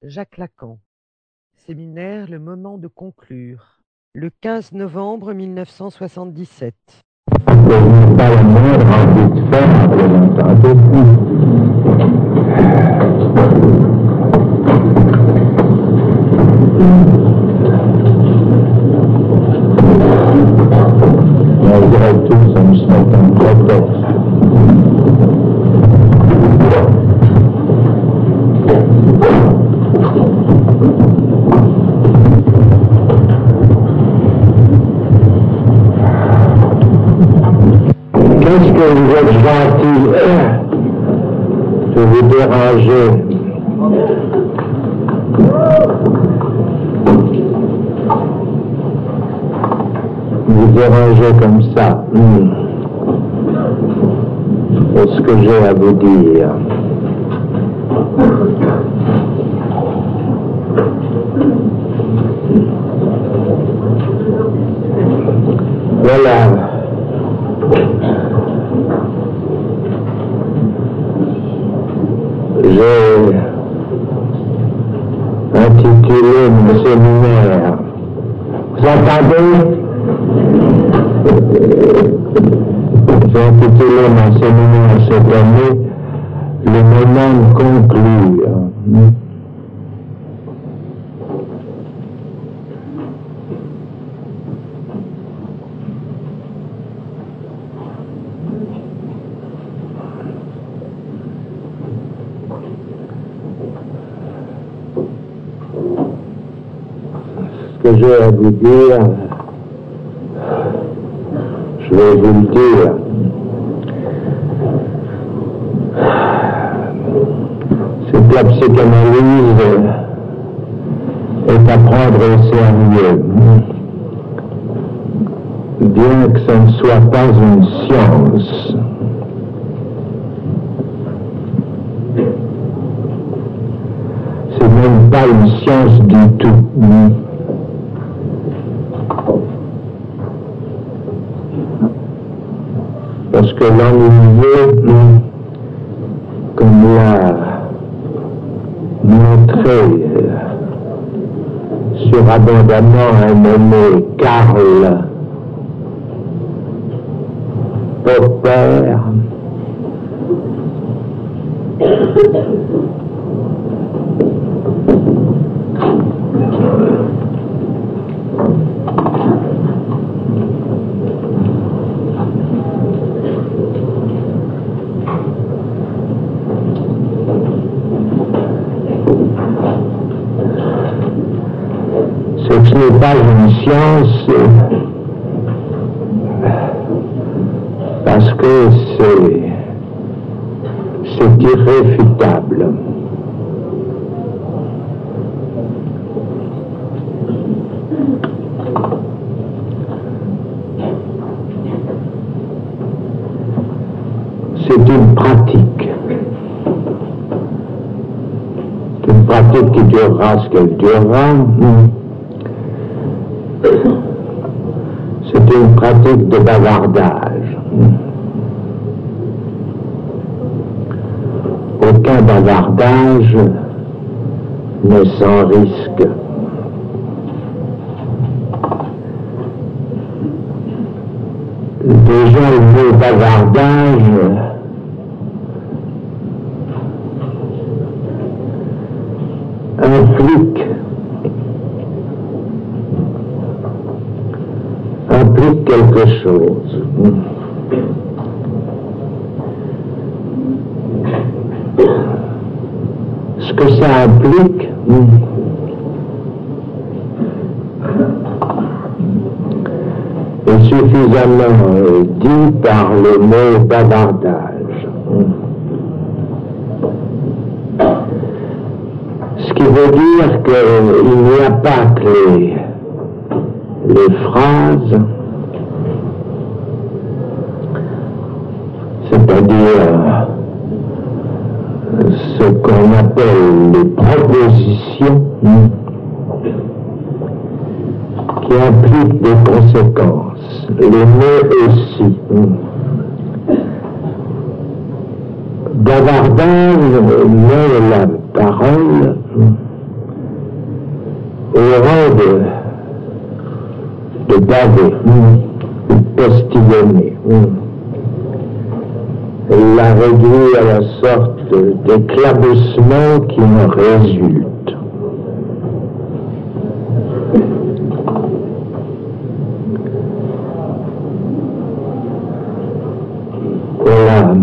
Jacques Lacan. Séminaire Le moment de conclure. Le 15 novembre 1977. Je n'ai pas la moindre envie de faire, vous entendez? On dirait tous à me se mettre en prétexte. Qu'est-ce que vous êtes gentil de vous déranger? Vous déranger comme ça. C'est ce que j'ai à vous dire. Voilà. J'ai intitulé mon séminaire. Vous entendez? J'ai intitulé mon séminaire cette année Le moment de conclure. Ce que j'ai à vous dire, je vais vous le dire. C'est que la psychanalyse est à prendre au sérieux. Bien que ce ne soit pas une science. C'est même pas une science du tout. Parce que l'ennuyeux, comme l'a montré surabondamment un nommé Karl Popper, ce n'est pas une science parce que c'est irréfutable. C'est une pratique. C'est une pratique qui durera ce qu'elle durera. C'est une pratique de bavardage. Aucun bavardage n'est sans risque. Déjà, le mot bavardage implique quelque chose. Ce que ça implique, est suffisamment dit par le mot bavardage. Ce qui veut dire qu'il n'y a pas que les phrases, c'est-à-dire ce qu'on appelle les propositions qui impliquent des conséquences, les mots aussi. Bavardage met la parole laver, postillonner, la réduire à la sorte d'éclaboussement qui en résulte. Voilà.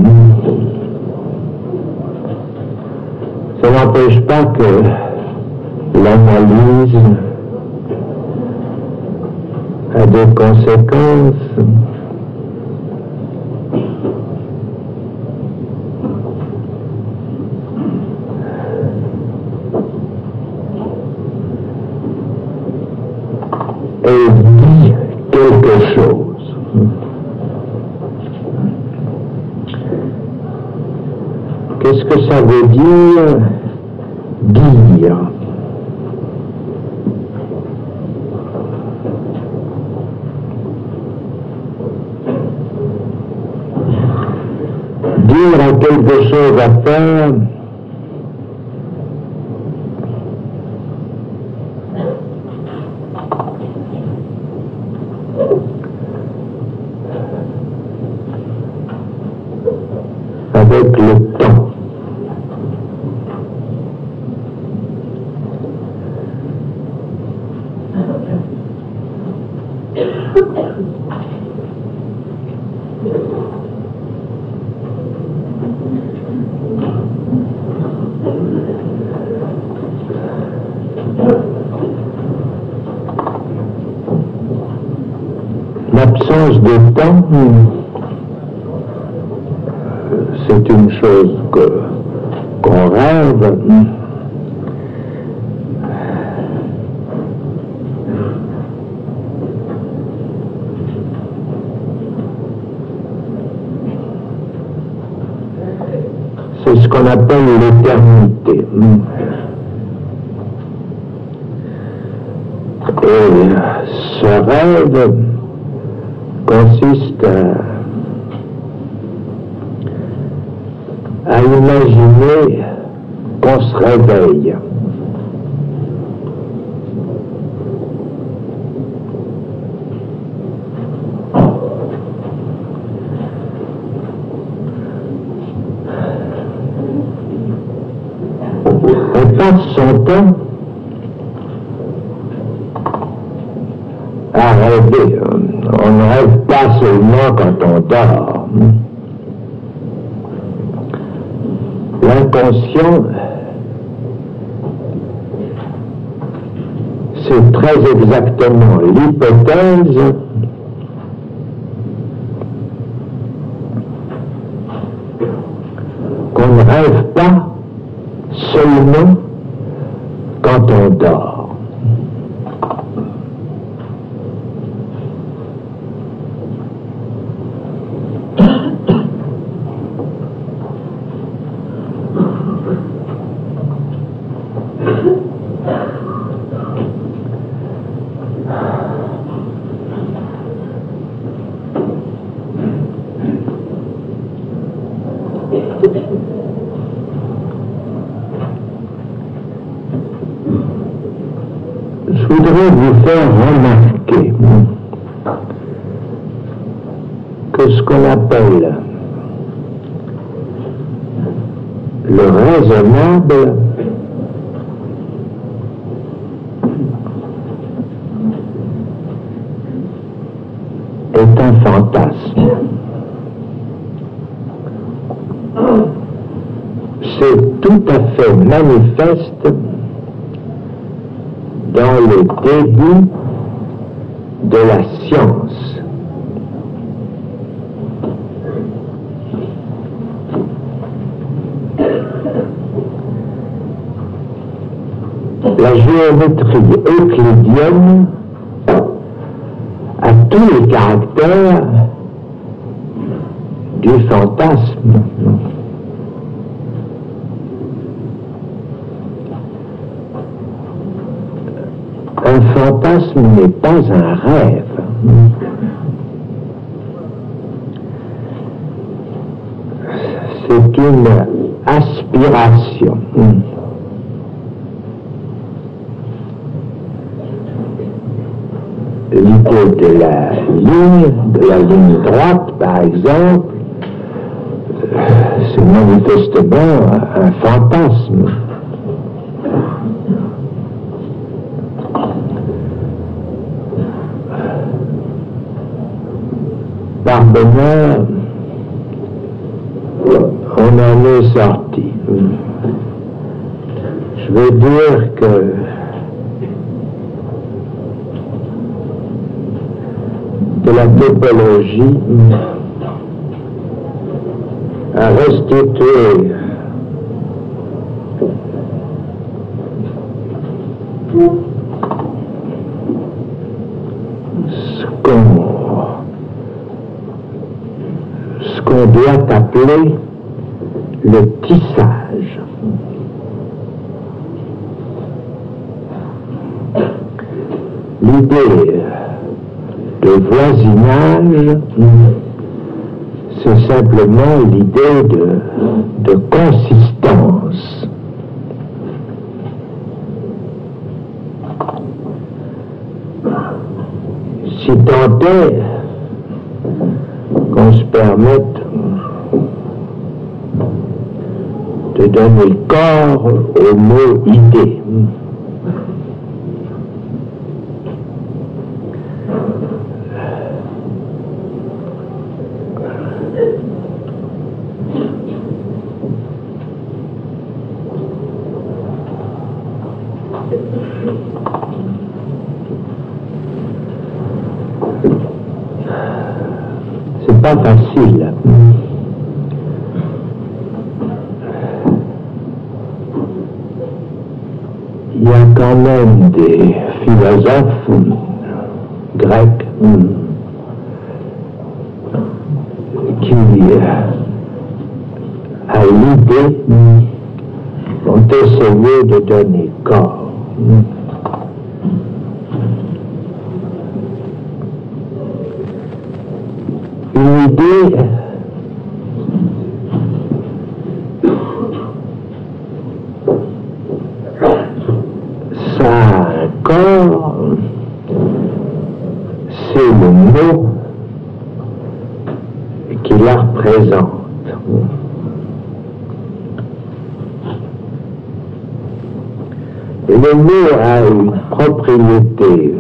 Ça n'empêche pas que l'analyse a des conséquences. Elle dit quelque chose. Qu'est-ce que ça veut dire, dire? Dire a quelque chose à faire, avec le temps. L'absence de temps, c'est une chose qu'on rêve. C'est ce qu'on appelle l'éternité. Et ce rêve consiste à imaginer qu'on se réveille. On passe son temps à rêver. On ne rêve pas seulement quand on dort. L'inconscient, c'est très exactement l'hypothèse qu'on ne rêve pas seulement quand on dort. Je voudrais vous faire remarquer que ce qu'on appelle le raisonnable est un fantasme. C'est tout à fait manifeste dans le début de la science. La géométrie euclidienne a tous les caractères du fantasme. Un fantasme n'est pas un rêve. C'est une aspiration. l'idée de la ligne droite, par exemple, c'est manifestement un fantasme. Par bonheur, on en est sorti. Je veux dire que de la topologie a restitué ce qu'on doit appeler le tissage. L'idée de voisinage, c'est simplement l'idée de consistance. Si tant est qu'on se permette de donner corps au mot idée. C'est pas facile. Il y a quand même des philosophes grecs qui, à l'idée, ont essayé de donner corps. Une idée ça a un corps, c'est le mot qui la représente. Et le mot a une propriété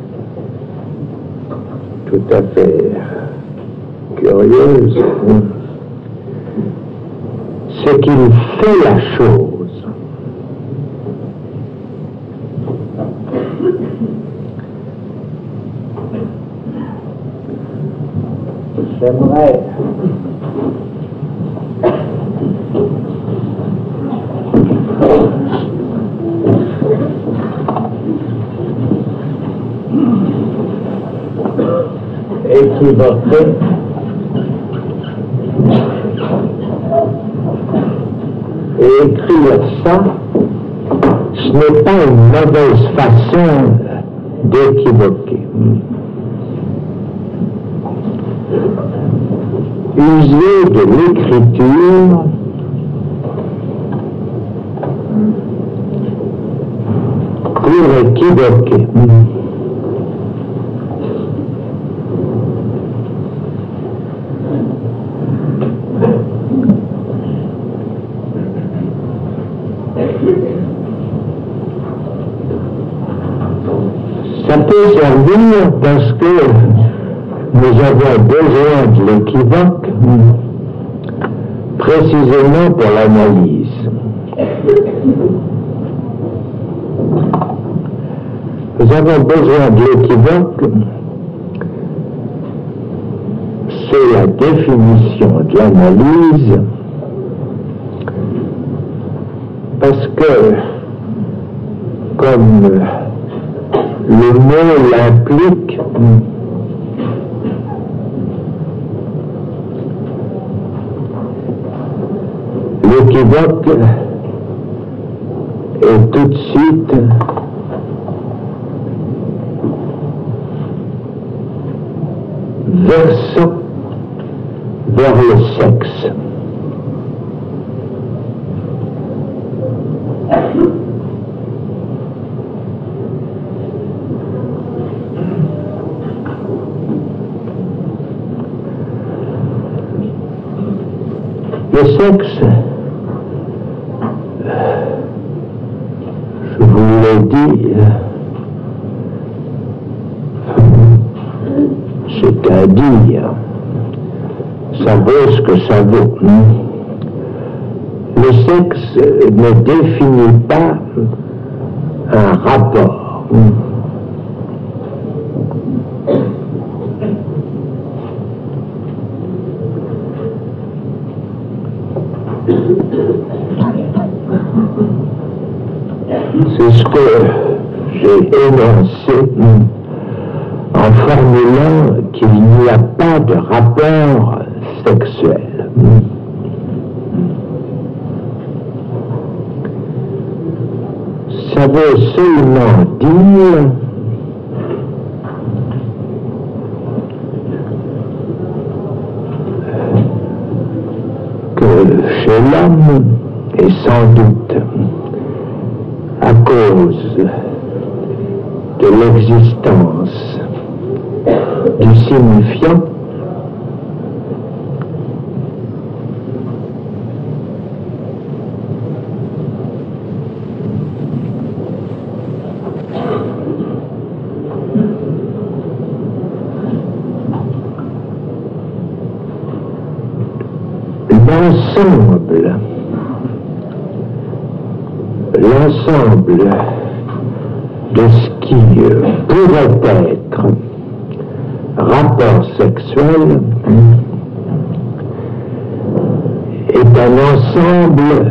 tout à fait curieuse, c'est qu'il fait la chose. J'aimerais équivoquer et écrire ça, ce n'est pas une mauvaise façon d'équivoquer. User de l'écriture pour équivoquer. Ça peut servir parce que nous avons besoin de l'équivoque précisément pour l'analyse. Nous avons besoin de l'équivoque, c'est la définition de l'analyse, parce que, comme le mot l'implique, l'équivoque est tout de suite versant vers le sexe. sexe, je vous l'ai dit, c'est-à-dire, ça vaut ce que ça vaut. Le sexe ne définit pas un rapport. C'est ce que j'ai énoncé en formulant qu'il n'y a pas de rapport sexuel. Ça veut seulement dire que chez l'homme, et sans doute à cause de l'existence du signifiant, l'ensemble de ce qui pourrait être rapport sexuel est un ensemble.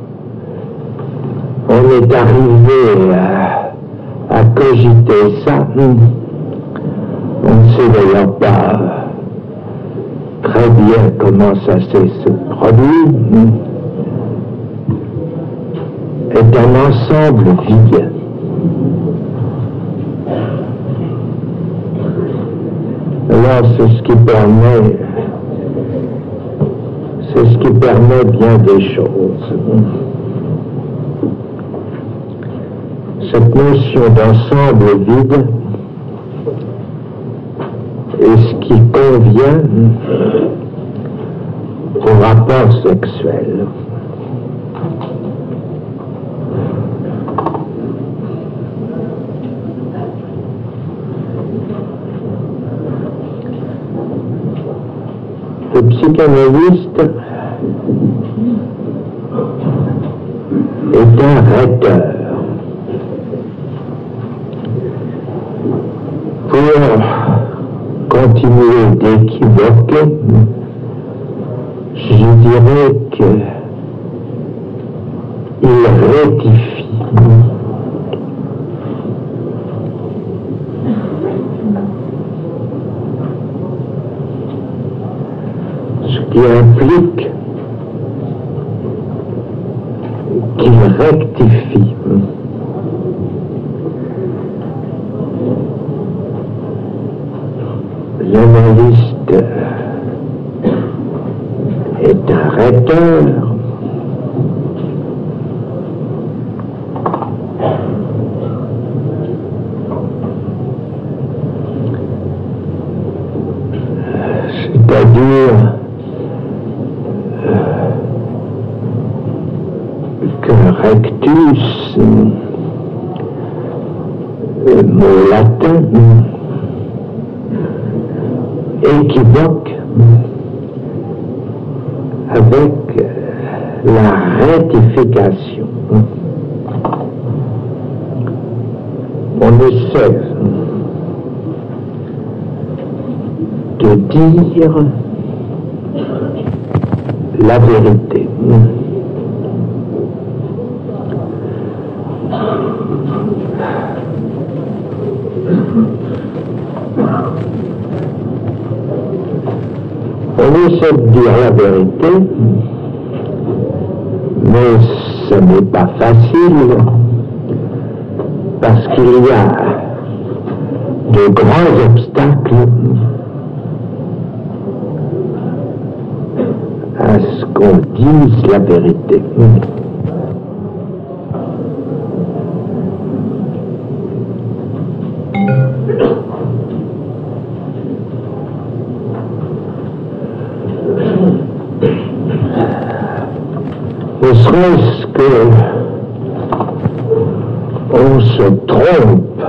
On est arrivé à cogiter ça. On ne sait d'ailleurs pas très bien comment ça se produit. Est un ensemble vide. Alors c'est ce qui permet bien des choses. Cette notion d'ensemble vide est ce qui convient au rapport sexuel. Le psychanalyste est un rhéteur. Pour continuer d'équivoquer, je dirais qu'il rectifie. Qui implique qu'il rectifie. L'analyste est un rhéteur. C'est-à-dire rectus, mot latin, équivoque avec la rectification. On essaie de dire la vérité. On essaie de dire la vérité, mais ce n'est pas facile, parce qu'il y a de grands obstacles à ce qu'on dise la vérité. serait-ce que on se trompe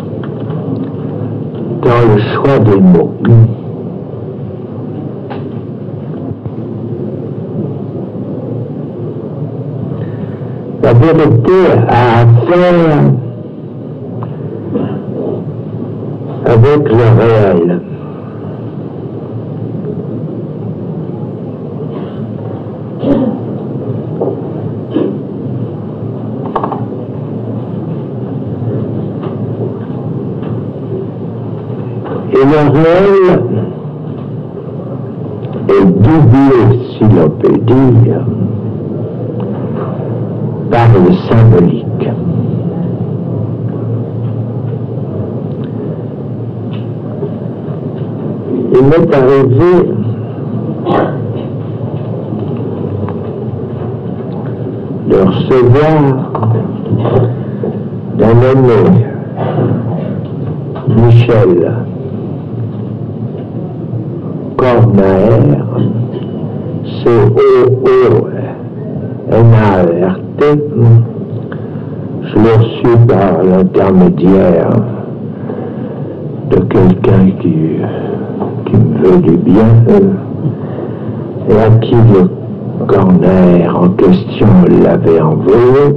dans le choix des mots. La vérité a affaire avec le réel. Et le réel est doublé, si l'on peut dire, par le symbolique. Il m'est arrivé de recevoir d'un nommé Michel Cornaert, C-O-O-N-A-E-R-T. Je l'ai reçu par l'intermédiaire de quelqu'un qui me veut du bien et à qui le Cornaert en question l'avait envoyé.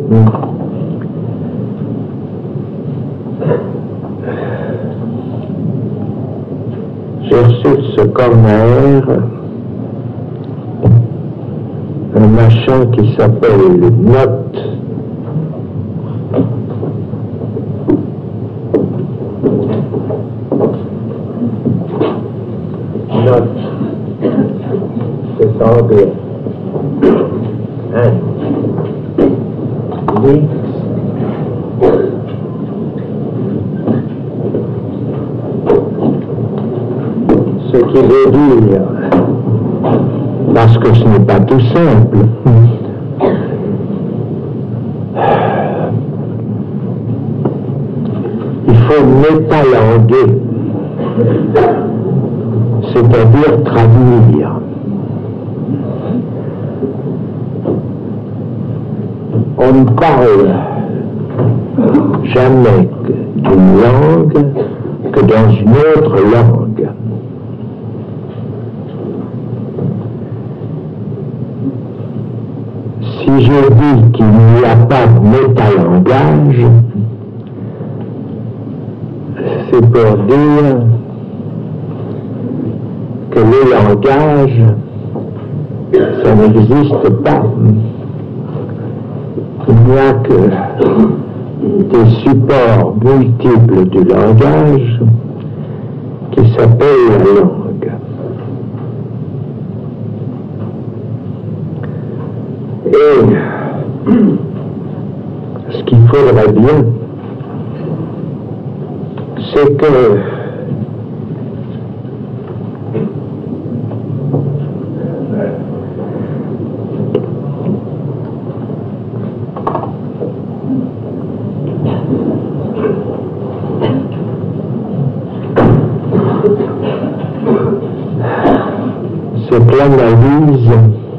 J'ai reçu de ce Cornaert un machin qui s'appelle note. Note. C'est ça anglais. Lix. Ce qui veut dire, parce que ce n'est pas tout simple, il faut métalanguer, c'est-à-dire traduire. On ne parle jamais d'une langue que dans une autre langue. Si je dis qu'il n'y a pas de métalangage, c'est pour dire que le langage, ça n'existe pas. Il n'y a que des supports multiples du langage qui s'appellent la langue. Et ce qu'il faudrait bien, c'est que cette analyse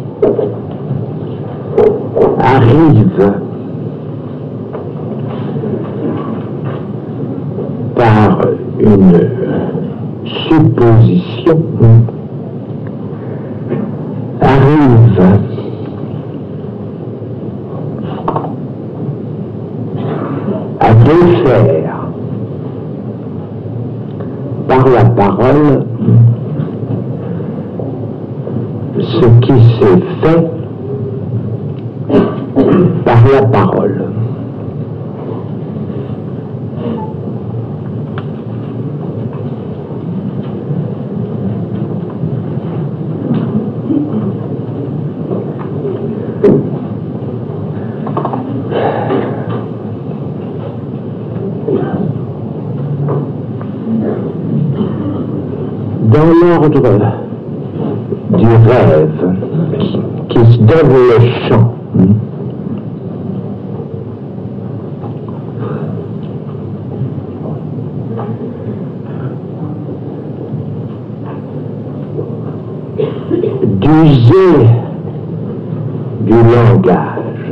arrive par une supposition, arrive à défaire par la parole ce qui s'est fait par la parole. Dans l'ordre du rêve qui se donne le champ, d'user du langage.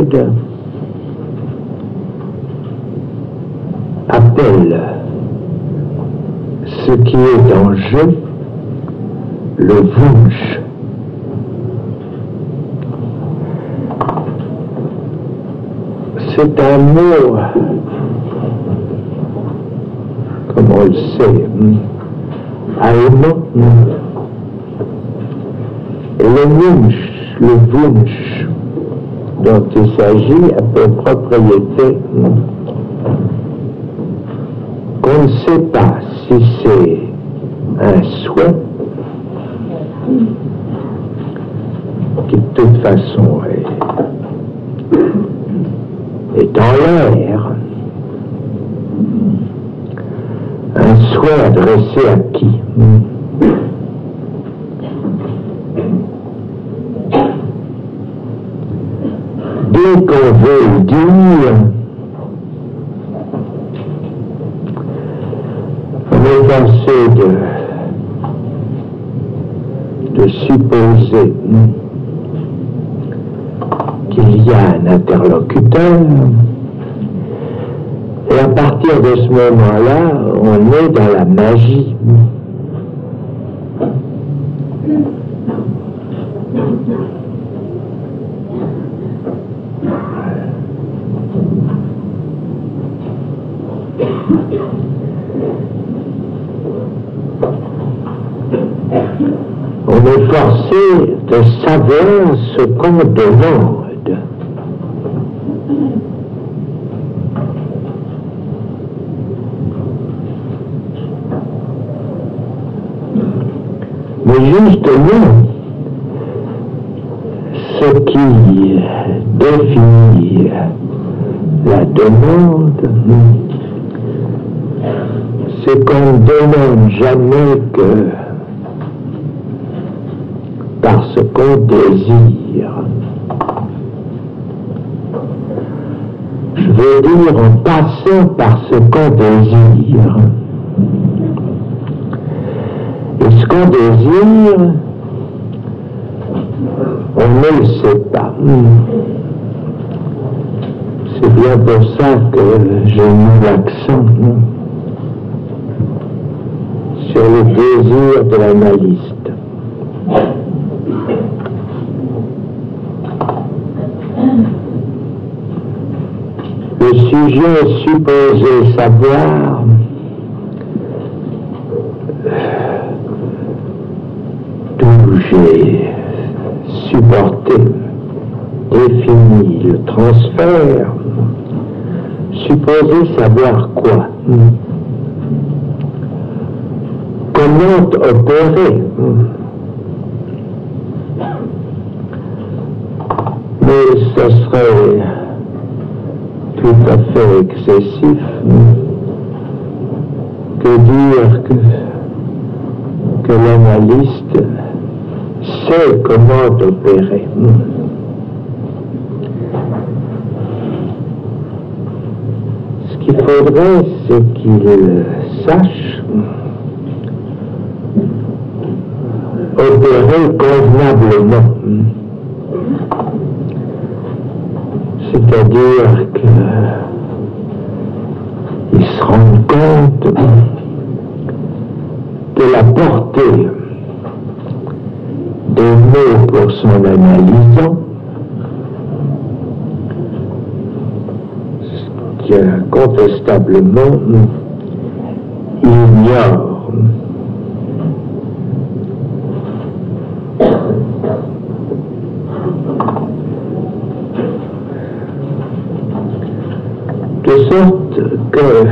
Freud appelle ce qui est en jeu le Wunsch. C'est un mot, comme on le sait, allemand. Et le Wunsch dont il s'agit a pour propriété qu'on ne sait pas si c'est un souhait qui de toute façon est en l'air, un souhait adressé à qui? Dès qu'on veut le dire, on est forcé de supposer qu'il y a un interlocuteur, et à partir de ce moment-là, on est dans la magie. On est forcé de savoir ce qu'on demande. Mais justement, ce qui définit la demande, c'est qu'on ne demande jamais que parce qu'on désire. Je veux dire en passant par ce qu'on désire. Et ce qu'on désire, on ne le sait pas. C'est bien pour ça que j'ai mis l'accent sur le désir de l'analyste. Le sujet est supposé savoir d'où j'ai supporté, défini le transfert, supposé savoir quoi, comment opérer. Mais ce serait tout à fait excessif que dire que l'analyste sait comment opérer. Ce qu'il faudrait, c'est qu'il sache opérer convenablement. C'est-à-dire qu'il se rende compte de la portée des mots pour son analysant, ce qu'incontestablement il ignore. De sorte que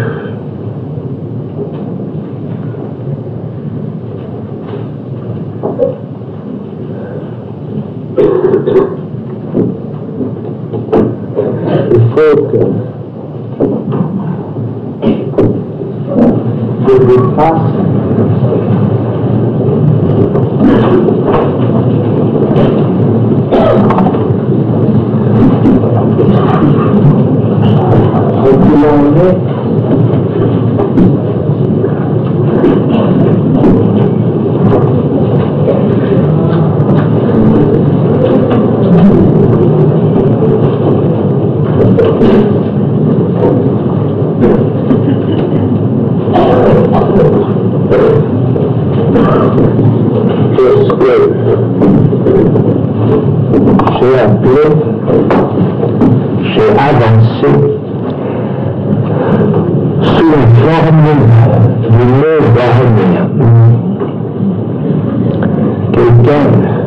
il faut que je vous fasse ce qu'il en est Qu'est-ce que j'ai appelé, j'ai avancé sous la forme du mot bornéen. Quelqu'un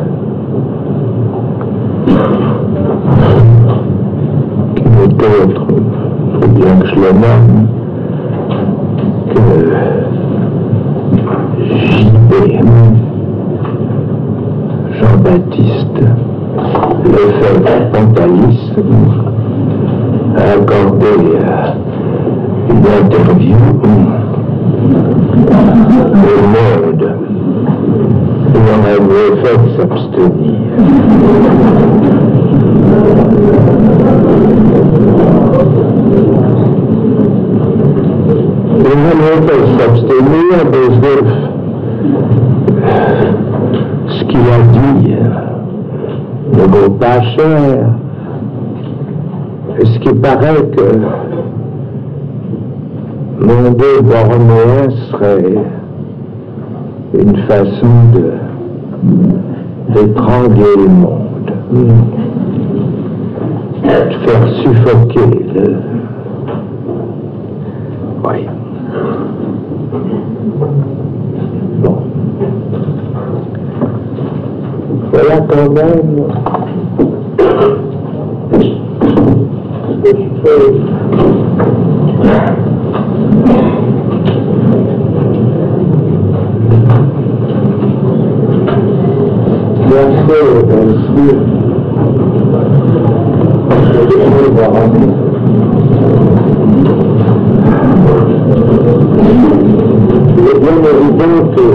qui n'est autre, il faut bien que je le nomme, que J.B. Jean-Baptiste Lefebvre-Pontalis a accordé une interview au Monde et on avait fait s'abstenir. Et on avait fait s'abstenir parce que ce qu'il a dit ne vaut pas cher. Ce qui paraît que monde bornéen serait une façon d'étrangler le monde, de faire suffoquer le... Oui. Bon. Voilà quand même ce que je fais. Bien sûr, il est bien évident que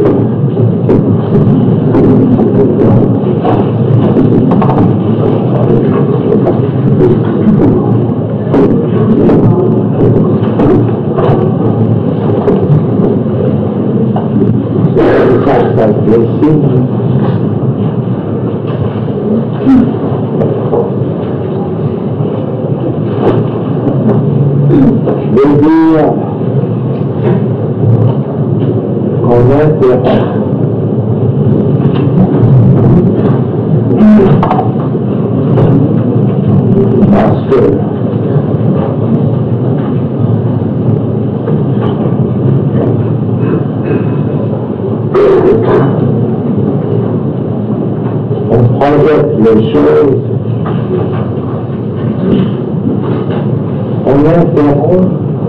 je veux dire qu'on intéresse parce que on projette les choses, on interrompt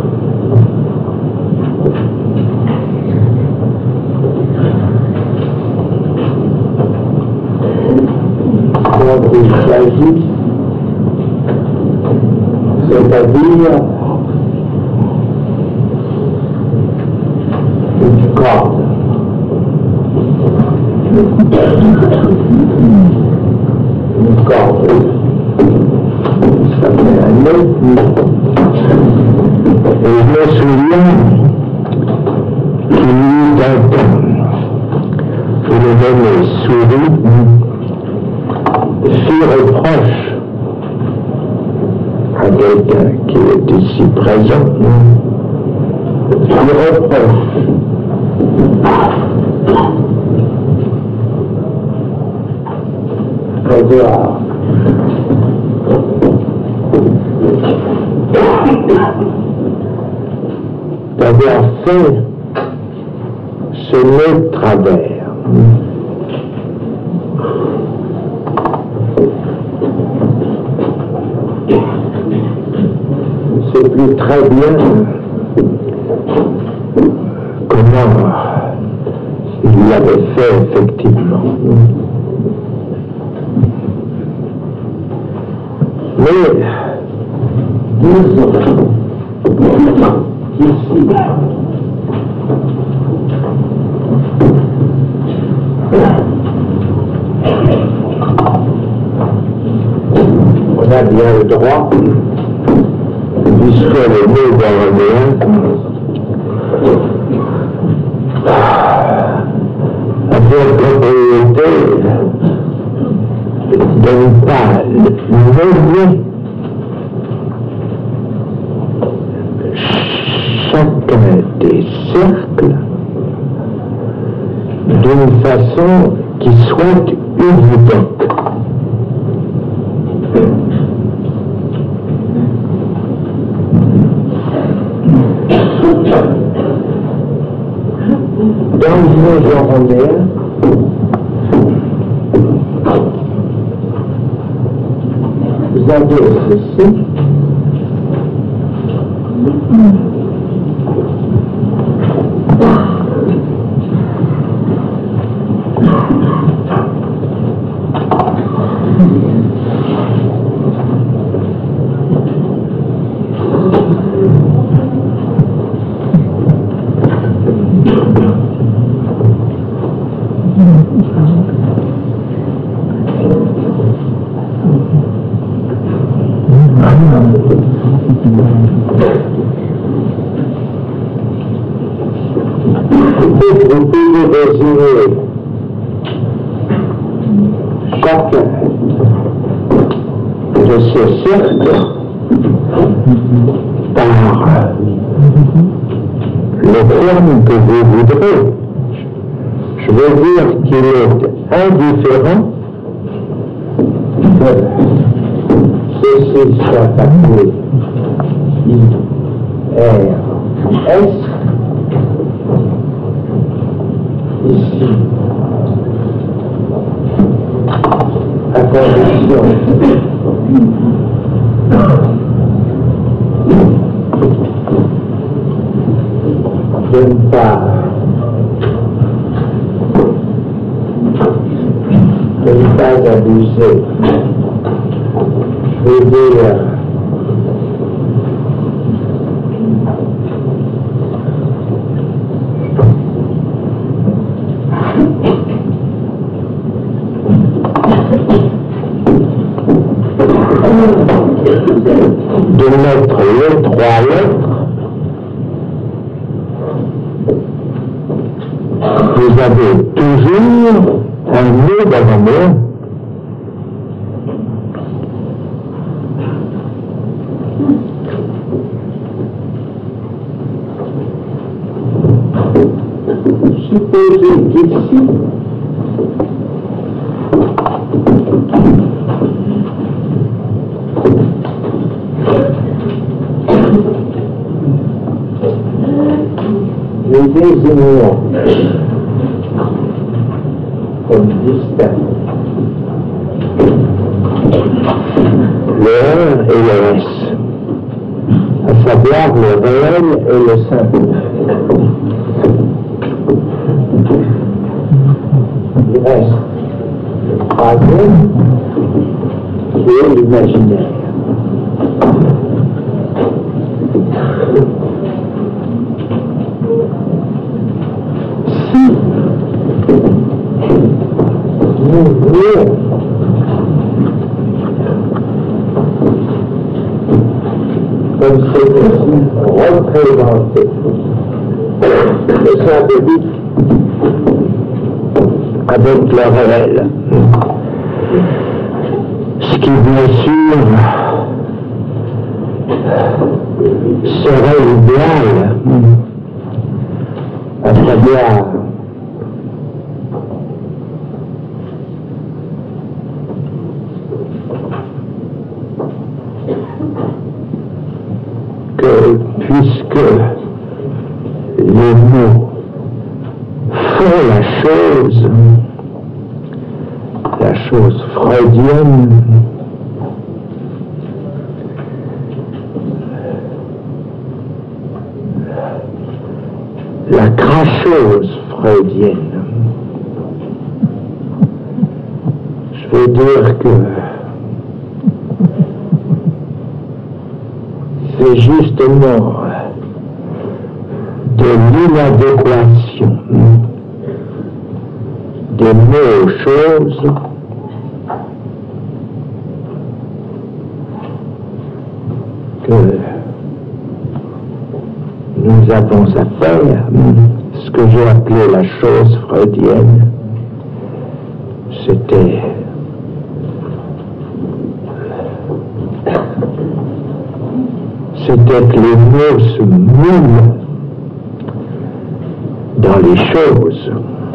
quand il s'agit, c'est-à-dire une corde. Une corde. Ça fait un autre mot. Et je me souviens qu'il y eut un temps où le nommé Souris fit reproche à quelqu'un qui est ici présent, fit reproche d'avoir fait ce nœud de travers. C'est plus très bien comment il l'avait fait effectivement. Mais disons qu'ici on a bien le droit, puisque le mot bornéen a pour propriété de ne pas nommer des cercles d'une façon qui soit univoque. Dans nos journées, vous avez ceci. Vous pouvez désigner chacun de ces cercles par le terme que vous voudrez. Je veux dire qu'il est indifférent que ceci soit appelé IRS, ici, à condition de ne pas abuser. Je veux dire de mettre les trois lettres. Vous avez toujours un mot devant moi. Supposez qu'ici, nous désignons comme distincts le 1 et le S, à savoir le réel et le simple. Il reste le troisième qui est l'imaginaire. Si nous voulons comme c'est ici représenter le symbolique avec le réel, ce qui bien sûr serait idéal, à savoir que puisque les mots font la chose freudienne, la crachose freudienne. Je veux dire que c'est justement de l'inadéquation des mots aux choses que nous avons affaire, ce que j'ai appelé la chose freudienne. C'était que les mots se moulent dans les choses.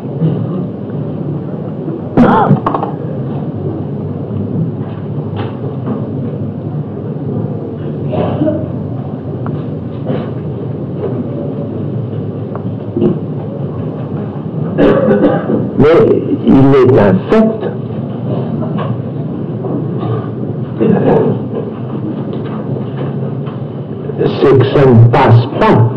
Mais il est un fait c'est que ça ne passe pas,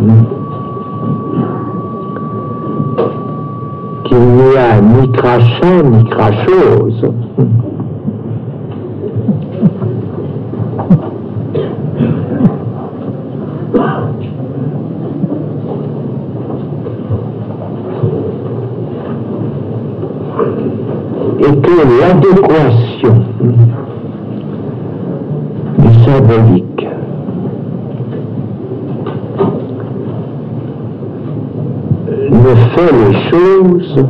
qu'il n'y a ni crachat ni crachose. Et que l'adéquation du symbolique ne fait les choses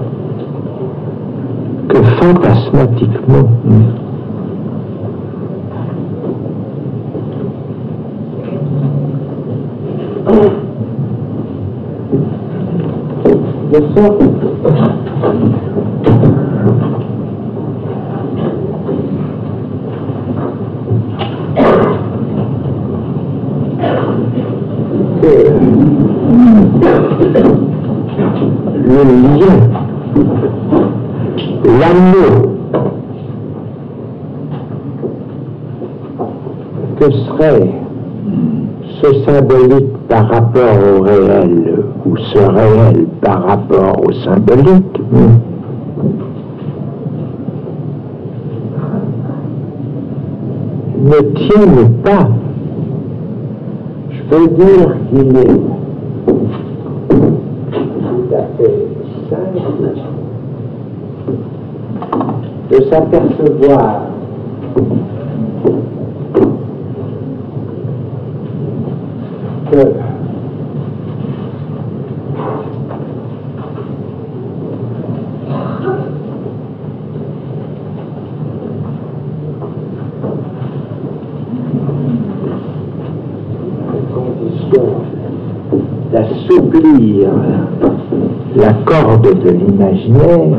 que fantasmatiquement. De sorte le lien, l'anneau que serait ce symbolique par rapport au réel ou ce réel par rapport au symbolique ne tiennent pas. Je veux dire qu'il est tout à fait simple de s'apercevoir que d'assouplir la corde de l'imaginaire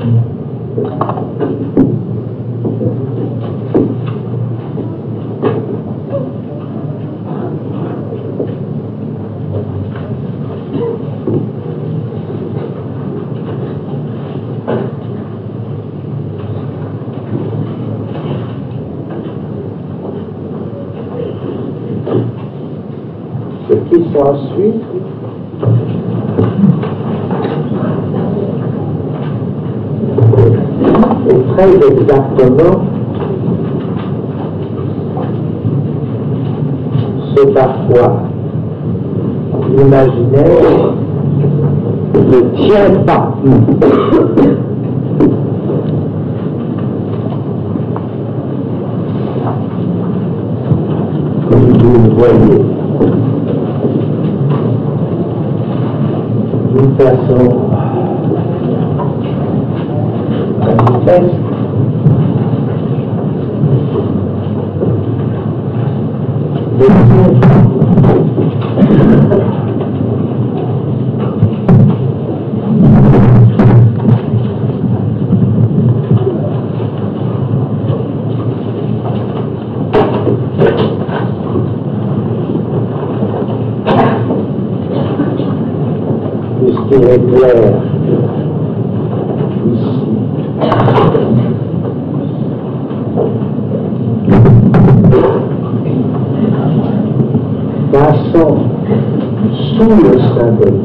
ce qui s'ensuit est très exactement ce parfois l'imaginaire ne tient pas. Comme vous le voyez, d'une façon manifeste, puisqu'il est clair ici passant sous le symbolique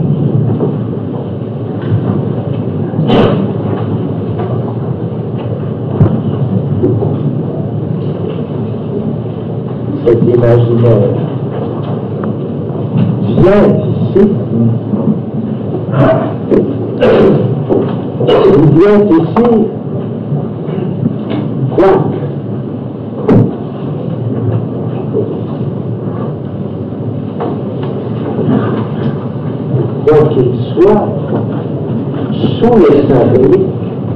cet imaginaire vient ici, il vient ici, quoique qu'il soit sous le symbolique,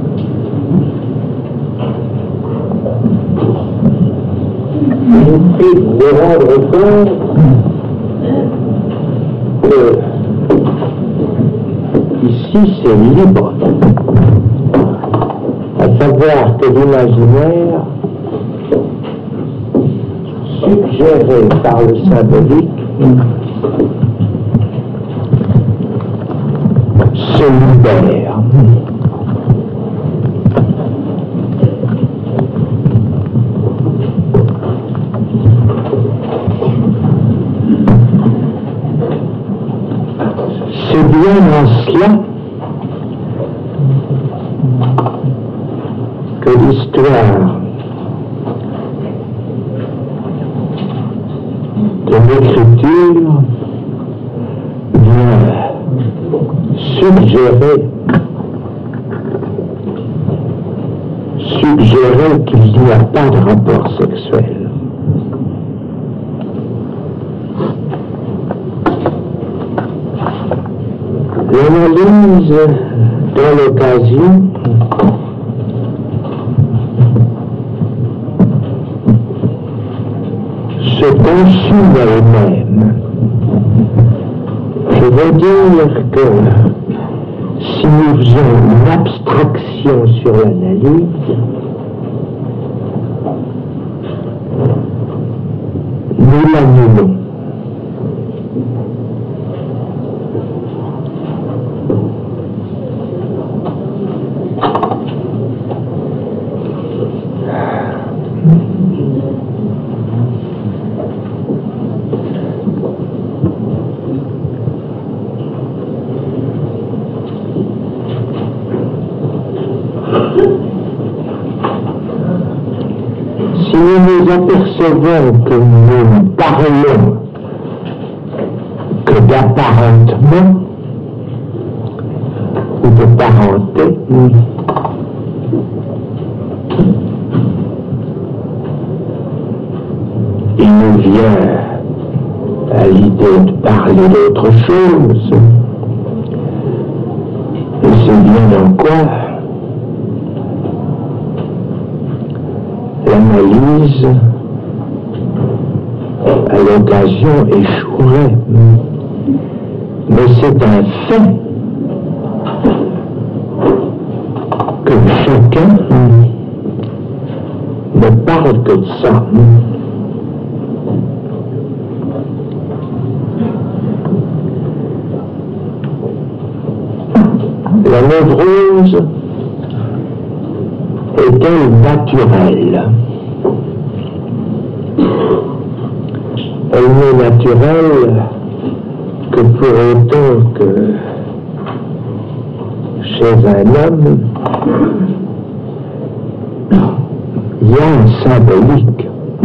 nous prie de vous rendre compte que ici c'est libre. À savoir que l'imaginaire, suggéré par le symbolique, se libère. C'est bien en cela que l'histoire de l'écriture vient suggérer qu'il n'y a pas de rapport sexuel. L'analyse dans l'occasion se consume elle-même. Je veux dire que si nous faisons une abstraction sur l'analyse, nous l'annulons. Si nous nous apercevons que nous ne parlons que d'apparentement ou de parenté, il nous vient à l'idée de parler d'autre chose. Et c'est bien en quoi l'analyse, à l'occasion, échouerait. Mais c'est un fait que chacun ne parle que de ça. La névrose est-elle naturelle? Elle n'est naturelle que pour autant que chez un homme, il y a un symbolique.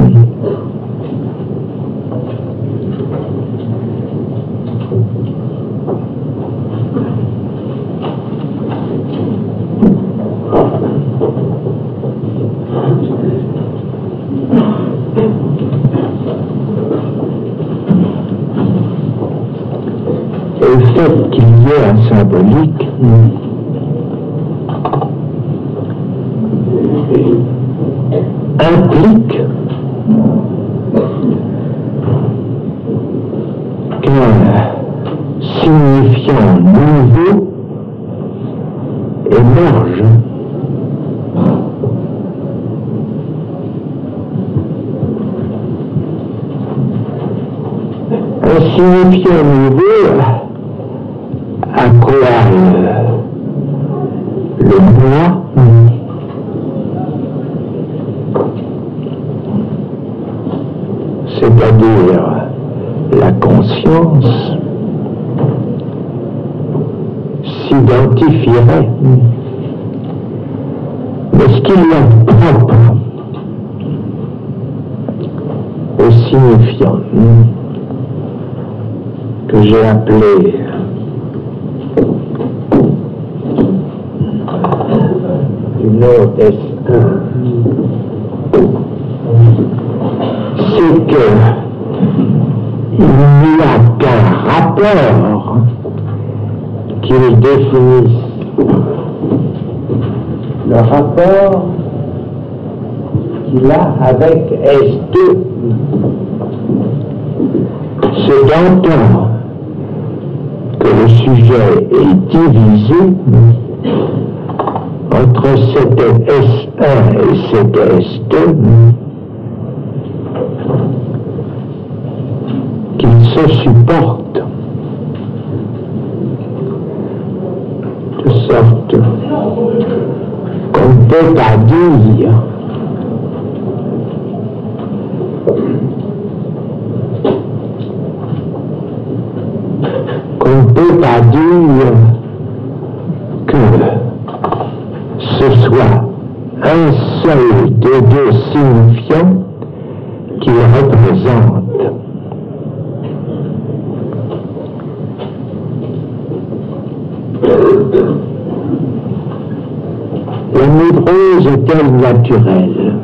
Et le fait qu'il y ait un symbolique implique qu'un signifiant nouveau émerge. Un signifiant nouveau à quoi le moi c'est-à-dire la conscience, s'identifierait. Mais ce qu'il y a de propre au signifiant que j'ai appelé une autre c'est que il n'y a qu'un rapport qu'il définisse. Le rapport qu'il a avec S2, c'est d'entendre que le le sujet est divisé entre CTS1 et CTS2, qu'ils se supportent, de sorte qu'on ne peut pas dire que ce soit un seul des deux signifiants qui représente. La névrose est-elle naturelle?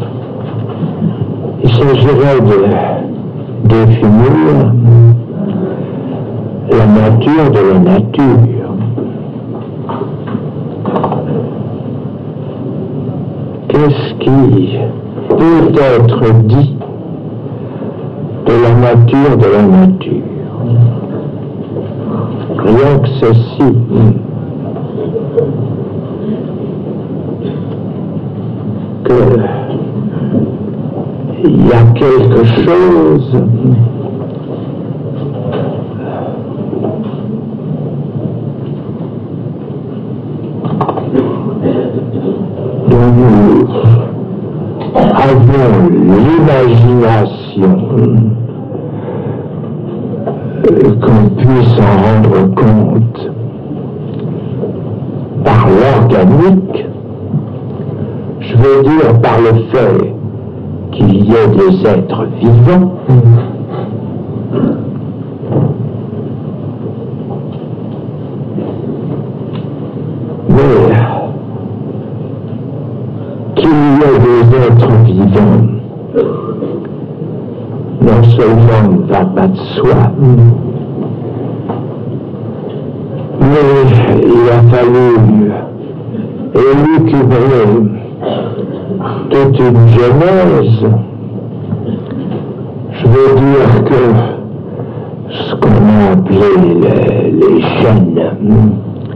Il s'agirait de définir la nature de la nature. Qu'est-ce qui peut être dit de la nature de la nature? Rien que ceci. Il y a quelque chose dont nous avons l'imagination qu'on puisse en rendre compte par l'organique, je veux dire par le fait qu'il y ait des êtres vivants, mais qu'il y ait des êtres vivants non seulement ne va pas de soi, mais il a fallu élucubrer toute une genèse. Je veux dire que ce qu'on a appelé les gènes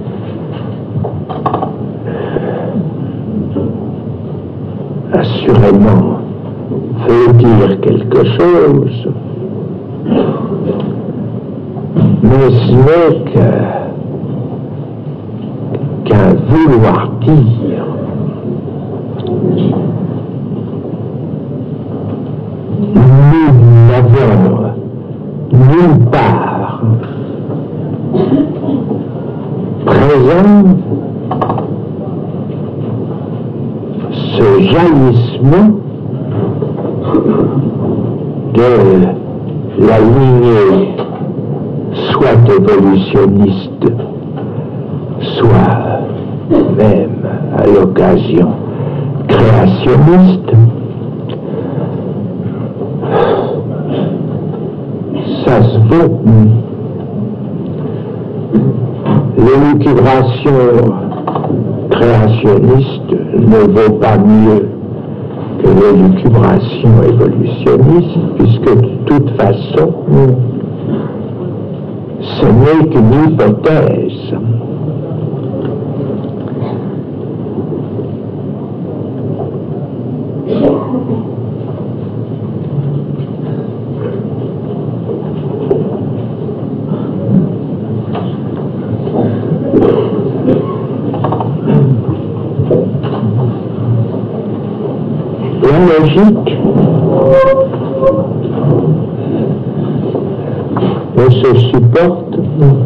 assurément veut dire quelque chose, mais ce n'est qu'un vouloir dire. Nous n'avons nulle part présent ce jaillissement de la lignée soit évolutionniste, soit même à l'occasion créationniste. Ça se vaut. L'élucubration créationniste ne vaut pas mieux que l'élucubration évolutionniste, puisque de toute façon, ce n'est qu'une hypothèse. La logique ne se supporte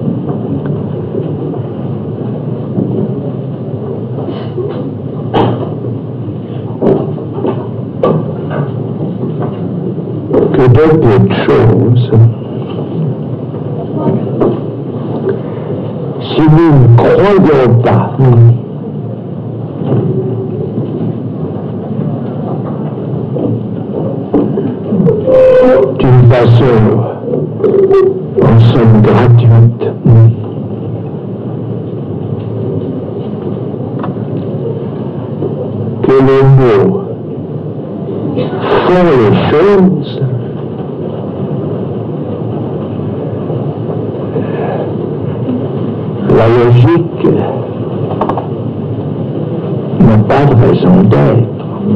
que de peu de choses. Si nous ne croyons pas d'une façon en somme gratuite que les mots font les choses, logique n'a pas de raison d'être.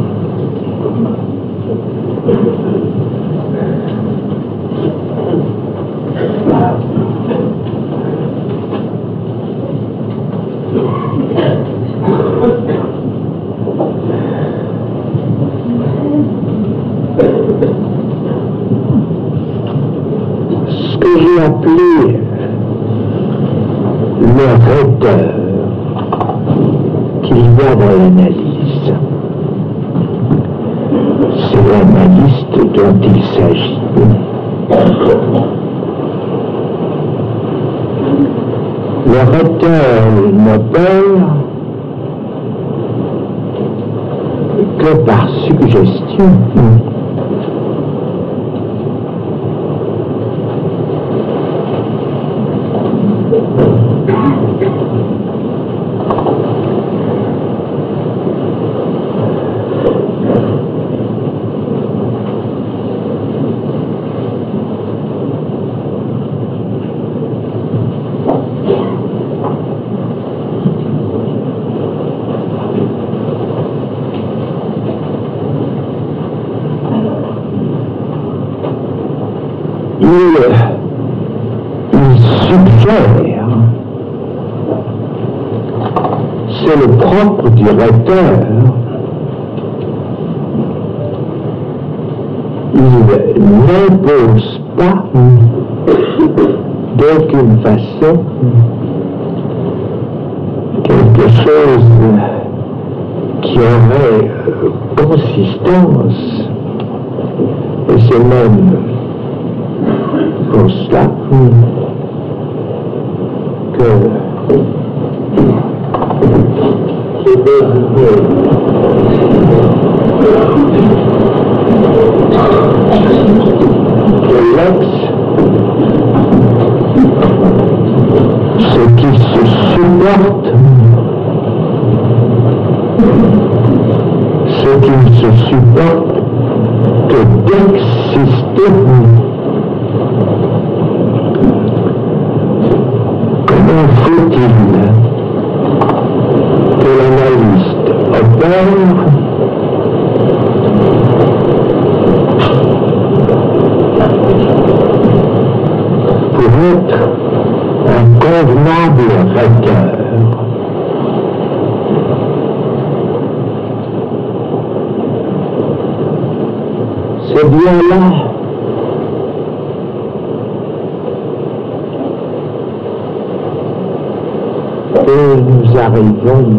Ce que j'ai appelé le rhéteur qu'il y a dans l'analyse, c'est l'analyste dont il s'agit. Le rhéteur n'opère que par suggestion. Il suggère, c'est le propre du rhéteur, il n'impose pas d'aucune façon quelque chose qui aurait consistance, et c'est même pour cela que l'ex, ce qui se supporte, ce qui ne se supporte que d'exister. Comment faut-il que l'analyste opère pour être un convenable rhéteur? C'est bien là que nous arrivons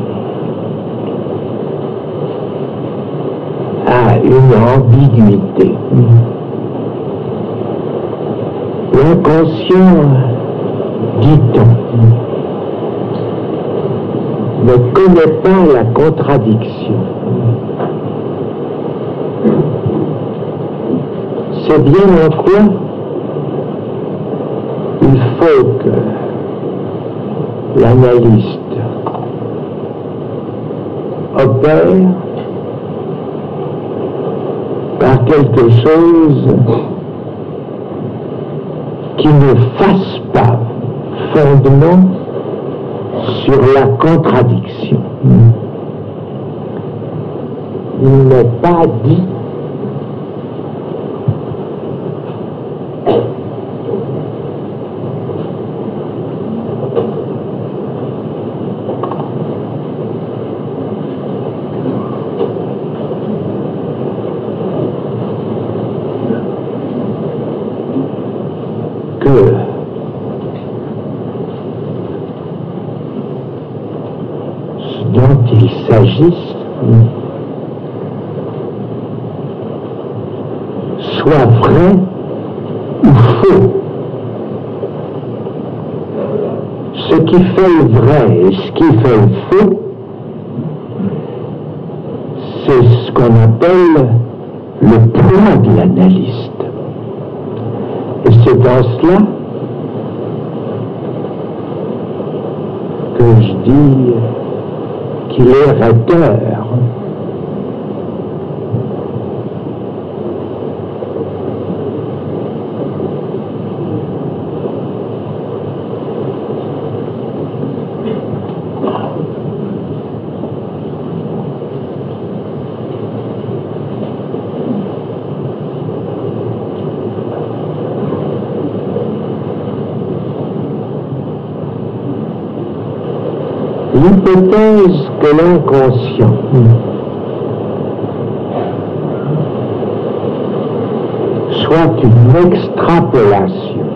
à une ambiguïté. L'inconscient, dit-on, ne connaît pas la contradiction. C'est bien en quoi il faut que l'analyste opère par quelque chose qui ne fasse pas fondement sur la contradiction. Il n'est pas dit que ce dont il s'agisse soit vrai ou faux. Ce qui fait le vrai et ce qui fait le faux, c'est ce qu'on appelle le poids de l'analyste. Et c'est dans cela que je dis qu'il est rhéteur. l'hypothèse que l'inconscient soit une extrapolation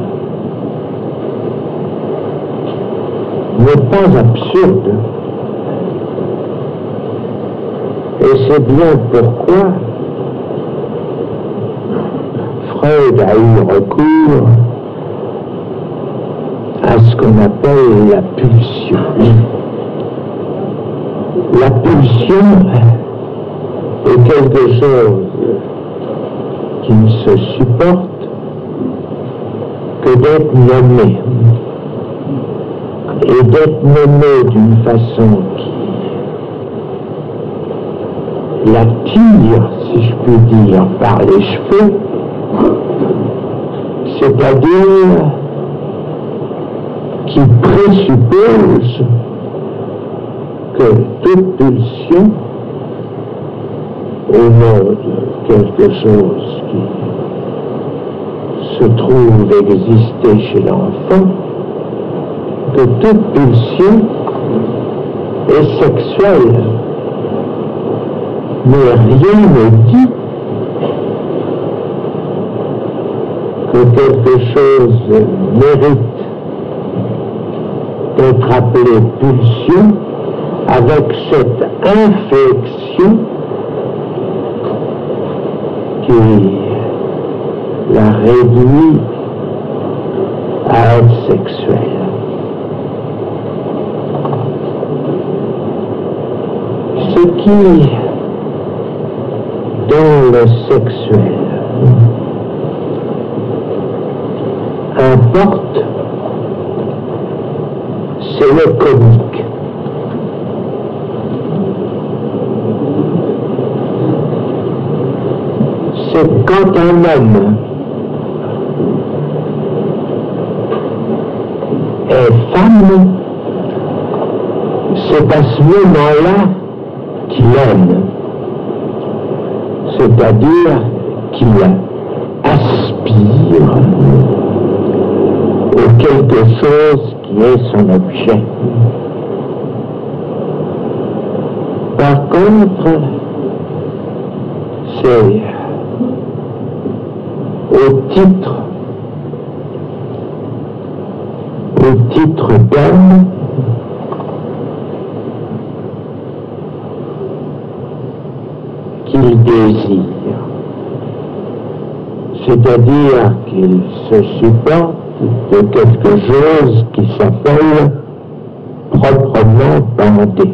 n'est pas absurde. Et c'est bien pourquoi Freud a eu recours à ce qu'on appelle la pulsion. La pulsion est quelque chose qui ne se supporte que d'être nommé. Et d'être nommé d'une façon qui la tire, si je puis dire, par les cheveux, c'est-à-dire qui présuppose que toute pulsion, au nom de quelque chose qui se trouve exister chez l'enfant, que toute pulsion est sexuelle. Mais rien ne dit que quelque chose mérite d'être appelé pulsion avec cette inflexion qui la réduit à être sexuelle. Ce qui, dans le sexuel, importe, c'est le comique. C'est quand un homme est femme, c'est à ce moment-là qu'il aime, c'est-à-dire qu'il aspire au quelque chose qui est son objet. Par contre, c'est au titre d'homme qu'il désire, c'est-à-dire qu'il se supporte de quelque chose qui s'appelle proprement bandé.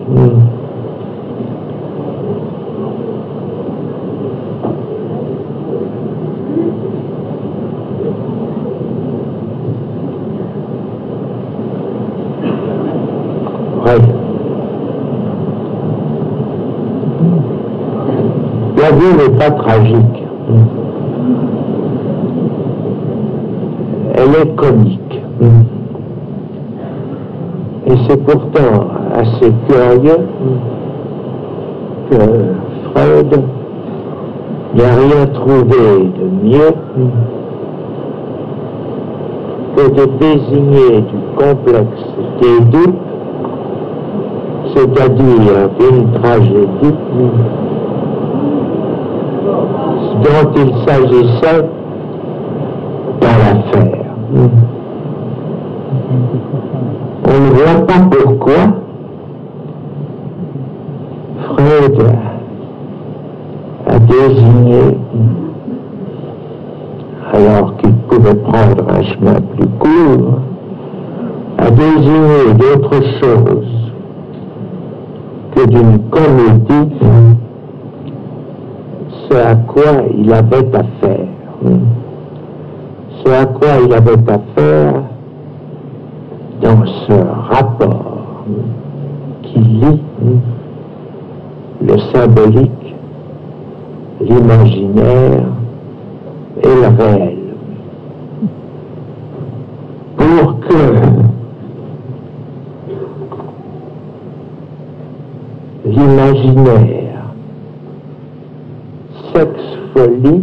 La vie n'est pas tragique. Elle est comique. Et c'est pourtant assez curieux que Freud n'a rien trouvé de mieux que de désigner du complexe d'Édipe, c'est-à-dire une tragédie dont il s'agissait dans l'affaire. On ne voit pas pourquoi Freud a désigné, alors qu'il pouvait prendre un chemin plus court, a désigné d'autre chose que d'une comédie ce à quoi il avait affaire. Ce à quoi il avait affaire dans ce rapport qui lie le symbolique, l'imaginaire et le réel. Pour que l'imaginaire, sexe-folie,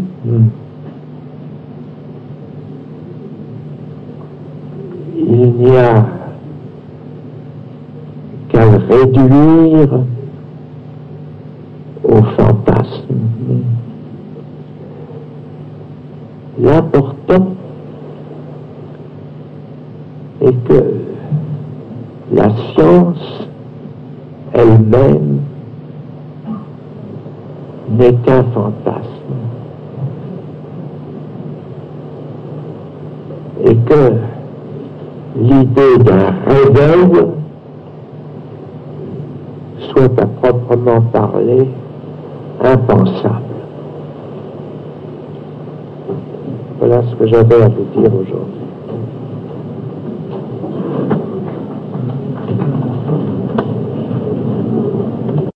il n'y a qu'à réduire au fantasme. L'important est que la science elle-même n'est qu'un fantasme et que l'idée d'un réveil soit à proprement parler impensable. Voilà ce que j'avais à vous dire aujourd'hui.